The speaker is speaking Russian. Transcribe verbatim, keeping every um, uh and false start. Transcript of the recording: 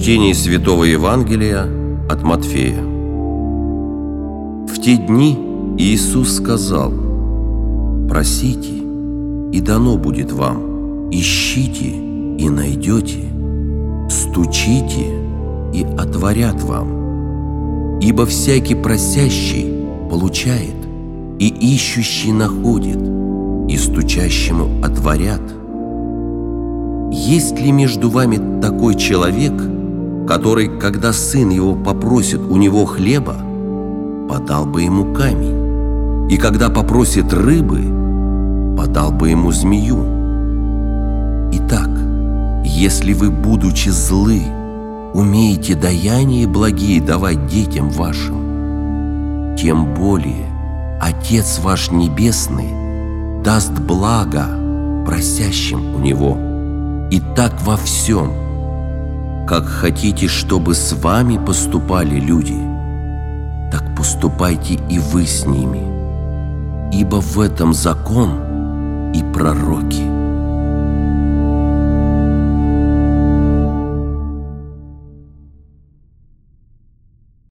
Чтение Святого Евангелия от Матфея. В те дни Иисус сказал: «Просите, и дано будет вам, ищите, и найдете, стучите, и отворят вам. Ибо всякий просящий получает, и ищущий находит, и стучащему отворят. Есть ли между вами такой человек, который, когда сын его попросит у него хлеба, подал бы ему камень, и когда попросит рыбы, подал бы ему змею? Итак, если вы, будучи злы, умеете даяния благие давать детям вашим, тем более Отец ваш Небесный даст благо просящим у Него. И так во всем, как хотите, чтобы с вами поступали люди, так поступайте и вы с ними, ибо в этом закон и пророки».